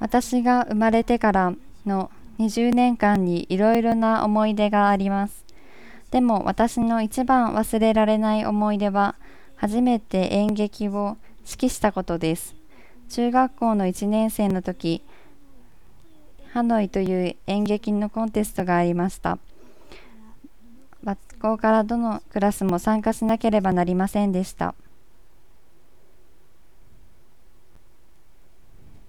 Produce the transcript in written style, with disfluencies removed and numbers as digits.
私が生まれてからの20年間にいろいろな思い出があります。でも私の一番忘れられない思い出は、初めて演劇を指揮したことです。中学校の1年生の時、ハノイという演劇のコンテストがありました。学校からどのクラスも参加しなければなりませんでした。